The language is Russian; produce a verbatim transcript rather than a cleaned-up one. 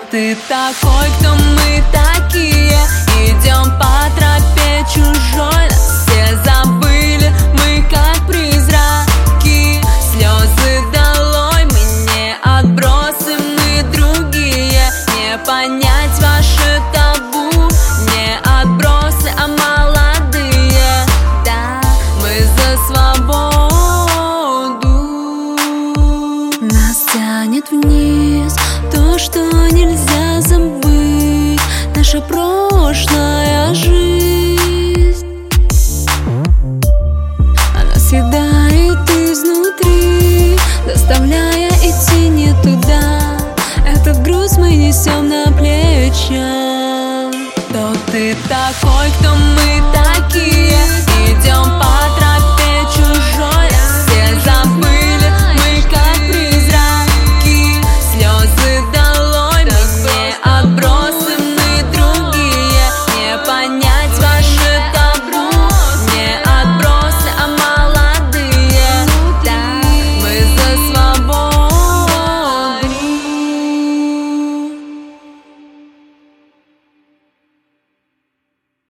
ты такой, кто мы такие? Идем по тропе чужой, нас все забыли, мы как призраки. Слезы долой, мы не отбросы, мы другие. Не понять ваше табу, не отбросы, а молодые. Да, мы за свободу. Нас тянет вниз то, что нельзя забыть, наша прошлая жизнь. Она съедает изнутри, заставляя идти не туда. Этот груз мы несем на плечах. Кто ты такой, кто мы